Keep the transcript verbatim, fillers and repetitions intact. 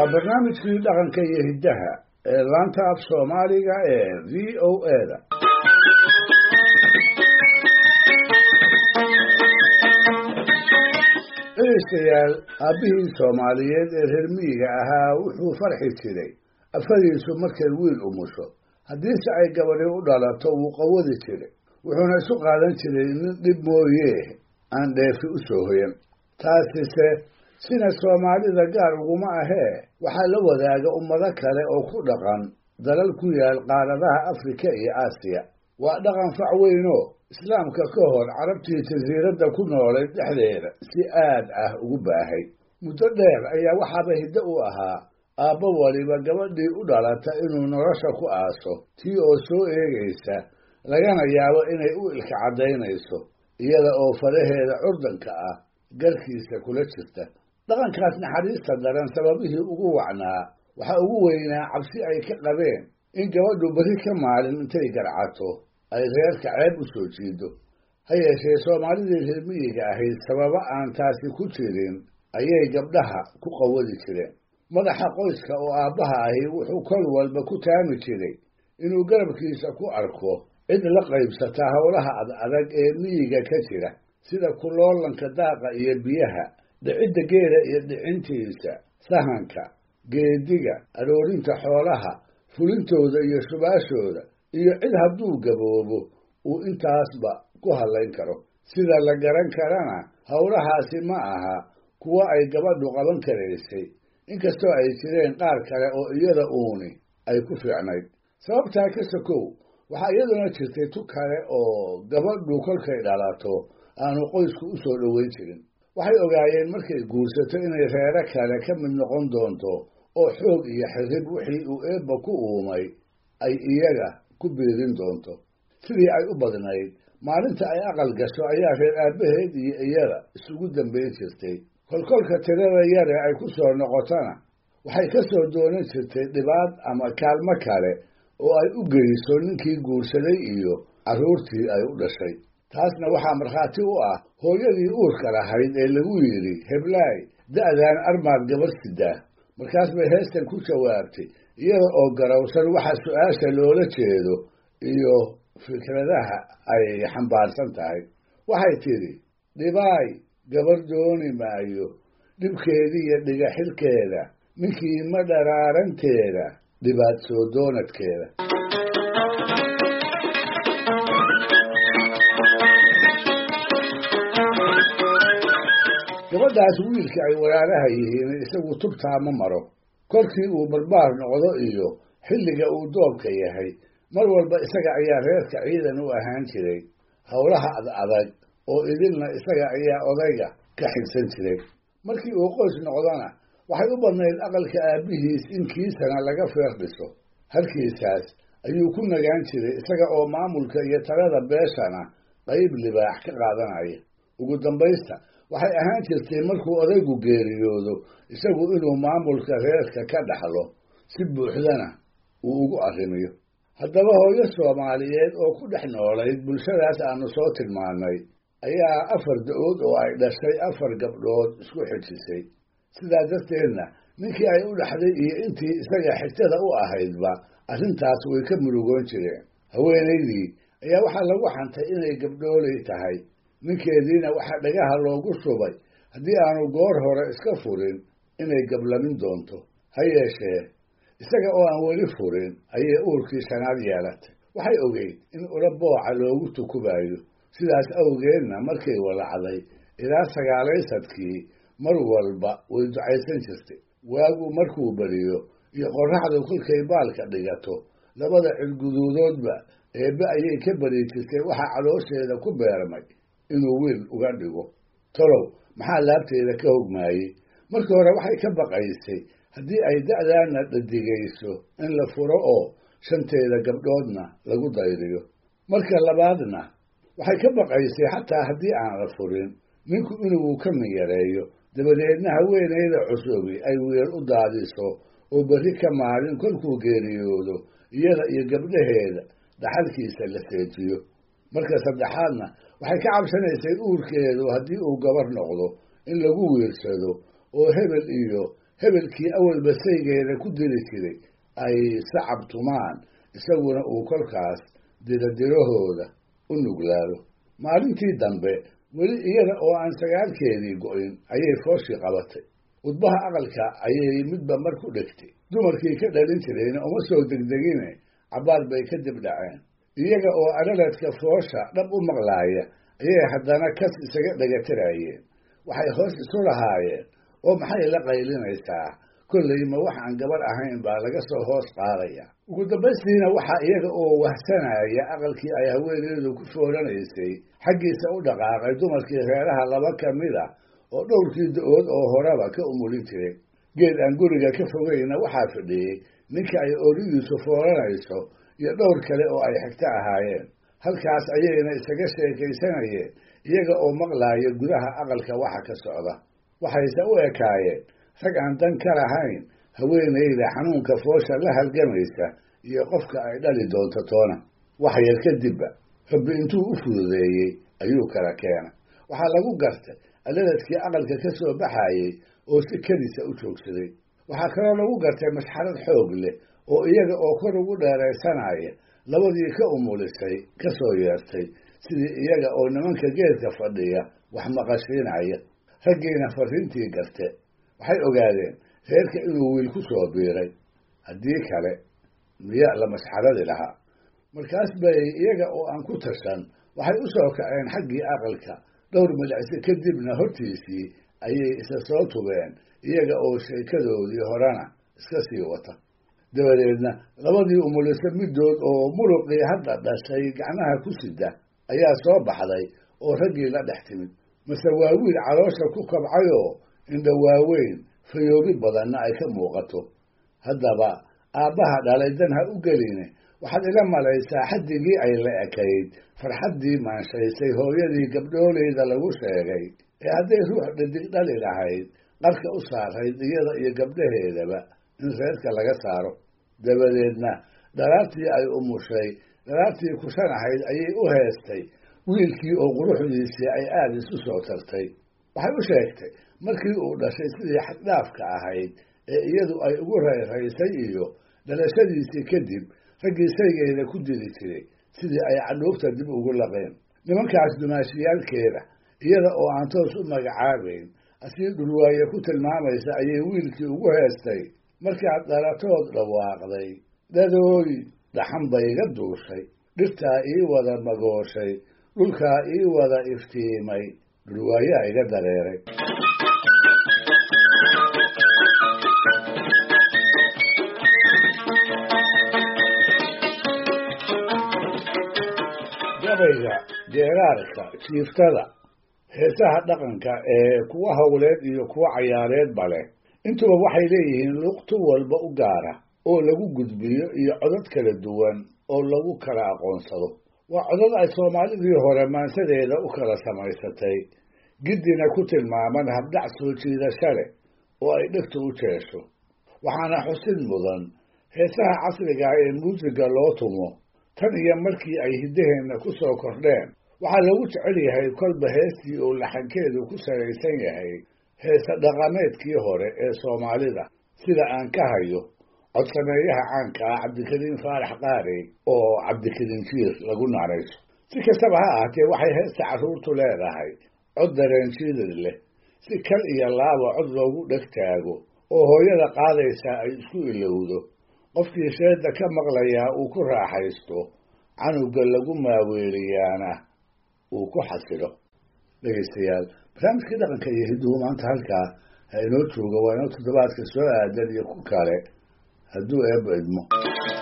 waa barnaamijkii dhaqanka iyo hiddaha ee laanta af Soomaaliga ee V O A-da. Dhegeystayaal, aabbihii Soomaaliyeed ee reer miyiga ahaa wuxuu farxi jiray afadiisu markay wiil umusho. haddiise ay gabadhi u dhalato wuu qawadi jiray, wuxuuna isu qaadan jiray nin dhib mooyee aan dheefi u soo hoyan. taasise sina Soomaalida gaar uguma ahee waxaa la wadaaga ummado kale oo ku dhaqan dalal ku yaal qaaradaha Afrika iyo Aasiya. waa dhaqan fac weynoo islaamka ka hor carabtii jasiiradda ku noolay dhexdeeda si aad ah ugu baahay. muddo dheer ayaa waxaaba hiddo u ahaa aabbo waliba gabadhii u dhalata inuu nolosha ku aaso, tii oo soo eegaysa lagana yaabo inay u ilka caddaynayso iyada oo faraheeda curdanka ah garkiisa kula jirta. dhaqankaas naxariista daran sababihii ugu wacnaa waxaa ugu weynaa cabsi ay ka qabeen in gabadhu berri ka maalin intay garcato ay reerka ceeb u soo jiido. ha yeeshee Soomaalidii reer miyiga ahayd sababo aan taasi ku jirin ayay gabdhaha ku qawadi jireen. madaxa qoyska oo aabbaha ahi wuxuu kol walba ku taami jiray inuu garabkiisa ku arko cid la qaybsata howlaha adag ee miyiga ka jira, sida kuloolanka daaqa iyo biyaha, dhicidda geela iyo dhicintiisa, sahanka, geediga, aroorinta xoolaha, fulintooda iyo shubaashooda, iyo cid hadduu gaboobo uu intaasba ku hadlayn karo. sida la garan karana howlahaasi ma aha kuwa ay gabadhu qaban karaysay, inkastoo ay jireen qaar kale oo iyada uuni ay ku fiicnayd. sababtaa ka sokow waxaa iyaduna jirtay tu kale oo gabadhu kolkay dhalato aanu qoysku u soo dhoweyn jirin. waxay ogaayeen markay guursato inay reero kale ka mid noqon doonto oo xoog iyo xirrib wixii uu eebba ku uumay ay iyaga ku biirin doonto. sidii ay u badnayd maalinta ay aqal gasho ayaa reer aabbaheed iyo iyada isugu dambayn jirtay. kolkolka tirada yare ay ku soo noqotana waxay ka soo doonan jirtay dhibaad ama kaalmo kale oo ay u geyso ninkii guursaday iyo carruurtii ay u dhashay. taasna waxaa markhaati u ah hooyadii uurka lahayd ee lagu yidhi heblaay da'daan armaad gabar sidaa. markaas bay heestan ku jawaabtay iyada oo garowsan waxa su-aasha loola jeedo iyo fikradaha ay xambaarsan tahay. waxay tidhi, dhibaay gabar dooni maayo, dhibkeediiyo dhiga xilkeeda, ninkii ma dharaaranteeda, dhibaad soo doonadkeeda. gabadhaas wiilka ay walaalaha yihiin isagu tubtaa ma maro. kolkii uu barbaar noqdo iyo xilliga uu doobka yahay mar walba isaga ayaa reerka ciidan u ahaan jiray. howlaha ad adag oo idilna isaga ayaa odayga ka xigsan jiray. markii uu qoys noqdona waxay u badnayd aqalka aabbihiis in kiisana laga feer dhiso. halkiisaas ayuu ku nagaan jiray isaga oo maamulka iyo talada beeshana qayb libaax ka qaadanaya. ugu dambaysta waxay ahaan jirtay markuu odaygu geeriyoodo isagu inuu maamulka reerka ka dhaxlo si buuxdana uu ugu arrimiyo. haddaba hooyo Soomaaliyeed oo ku dhex noolayd bulshadaas aanu soo tilmaannay ayaa afar da-ood oo ay dhashay afar gabdhood isku xijisay. sidaa darteedna ninkii ay u dhaxday iyo intii isaga xigtada u ahaydba arrintaas way ka murugoon jireen. haweenaydii ayaa waxaa lagu xantay inay gabdhoolay tahay, ninkeediina waxaa dhagaha loogu shubay haddii aanu goor hore iska furin inay gablamin doonto. ha yeeshee isaga oo aan weli furin ayay uurkii shanaad yeelatay. waxay ogeyd in ula booca loogu tukubayo, sidaas awgeedna markay walacday ilaa sagaalaysadkii mar walba way ducaysan jirtay. waagu markuu beriyo iyo qorraxdu kolkay baalka dhigato labada cilguduudoodba eebbe ayay ka beri jirtay waxaa caloosheeda ku beermay inuu wiil uga dhigo. tolow maxaa laabteeda ka hogmaayey? markii hore waxay ka baqaysay haddii ay da'daana dhadigayso in la furo oo shanteeda gabdhoodna lagu dayriyo. marka labaadna waxay ka baqaysay xataa haddii aan la furin ninku inuu ka miyareeyo, dabadeedna haweenayda cusubi ay wiil u daadiso oo berri ka maalin kolkuu geeriyoodo iyada iyo gabdhaheeda dhaxalkiisa la seejiyo. marka saddexaadna waxay ka cabsanaysay uurkeedu haddii uu gabar noqdo in lagu wiirsado oo hebel iyo hebelkii awalba saygeeda ku diri jiray ay sacab tumaan isaguna uu kolkaas diradirahooda u nuglaado. maalintii dambe weli iyada oo aan sagaalkeedii go-in ayay fooshii qabatay. udbaha aqalka ayay midba mar ku dhegtay. dumarkii ka dhalin jirayna uma soo degdegine cabbaar bay ka dib dhaceen. iyaga oo araladka foosha dhab u maqlaaya ayay haddana kas isaga dhagatirayeen. waxay hoos isu lahaayeen oo maxay la qaylinaysaa, kollay ma wax aan gabar ahayn baa laga soo hoos qaadaya. ugu dambaystiina waxaa iyaga oo wahsanaya aqalkii ay haweeneedu ku fooranaysay xaggiisa u dhaqaaqay dumarkii reeraha laba ka mid a oo dhowrkii da-ood oo horeba ka umulin jiray. geed aan guriga ka fogayna waxaa fadhiyey ninka ay oridiisu fooranayso iyo dhowr kale oo ay xigto ahaayeen. halkaas ayayna isaga sheekaysanayeen iyaga oo maqlaaya gudaha aqalka waxa ka socda. waxayse u ekaayeen rag aan dan ka lahayn haweenayda xanuunka foosha la halgamaysa iyo qofka ay dhali doonto toona. wax yar kadibba rabbi intuu u fududeeyey ayuu kala keenay. waxaa lagu gartay alaladkii aqalka ka soo baxayey oo si kedisa u joogsaday. waxaa kaloo lagu gartay masxarad xoog leh oo iyaga oo kor ugu dheeraysanaya labadii ka umulisay ka soo yeertay, sidii iyaga oo nimanka geedka fadhiya wax maqashiinaya. raggiina fariintii garte waxay ogaadeen reerka inuu wiil ku soo biiray. haddii kale miyaa la masxaradi lahaa. markaas bay iyaga oo aan ku tashan waxay u soo kaceen xaggii aqalka. dhowr midacsi kadibna hortiisii ayay isa soo tubeen iyaga oo sheekadoodii horena iska sii wata. dabadeedna labadii umulisa middood oo muruqii hadda dhashay gacmaha ku sida ayaa soo baxday oo raggii la dhex timid. mase waa wiil caloosha ku kabcayoo indha waaweyn fayoobi badanna ay ka muuqato. haddaba aabbaha dhalay dan ha u geline waxaad ila malaysaa xaddigii ay la ekayd farxaddii maanshaysay hooyadii gabdhooleyda lagu sheegay ee hadday ruux dhadig dhali lahayd qarka u saarayd iyada iyo gabdhaheedaba in reerka laga saaro. dabadeedna dhalaartii ay umushay dhalaartii kushan ahayd ayay u heestay wiilkii oo quruxdiisii ay aada isu soo tartay. waxay u sheegtay markii uu dhashay sidii xaddhaafka ahayd ee iyadu ay ugu rayraysay iyo dhalashadiisii kadib raggii saygeeda ku dili jiray sidii ay cadhuufta dib ugu laqeen. nimankaas dumaashiyaalkeeda iyada oo aan toos u magacaabayn asii dhulwaaye ku tilmaamaysa ayay wiilkii ugu heestay. markaad dhalatood dhawaaqday dhadooy dhaxan ba iga duushay, dhirtaa ii wada magooshay, dhulkaa ii wada iftiimay, dhulwaayaa iga dareeray. gabayga, geeraarka, jiiftada, heesaha dhaqanka ee kuwa hawleed iyo kuwa cayaareedba leh intuba waxay leeyihiin luqto walba u gaara oo lagu gudbiyo iyo codad kala duwan oo lagu kala aqoonsado. waa codad ay soomaalidii hore maansadeeda u kala samaysatay, giddina ku tilmaaman habdhac soo jiidasho leh oo ay dhegtu u jeesho. waxaana xusid mudan heesaha casriga ah ee muusiga loo tumo tan iyo markii ay hiddaheenna ku soo kordheen. waxaa lagu jecel yahay kolba heestii uu laxankeedu ku salaysan yahay heesa dhaqameedkii hore ee soomaalida, sida aan ka hayo codsameeyaha caanka ah cabdikariin faarax qaarey oo cabdikariin jiir lagu naanayso. si kastaba ha ahaatee waxay heesta carruurtu leedahay cod dareenjiidad leh, si kal iyo laaba cod loogu dheg taago oo hooyada qaadaysaa ay isku ilowdo. qofkii sheedda ka maqlayaa uu ku raaxaysto, canuga lagu maaweeliyaana uu ku xasilo. dhegaystayaal, barnaamijkii dhaqanka iyo hidduhu maanta halkaa ha inoo jooga. waa inoo toddobaadka soo aadan iyo ku kale hadduu eebba idmo.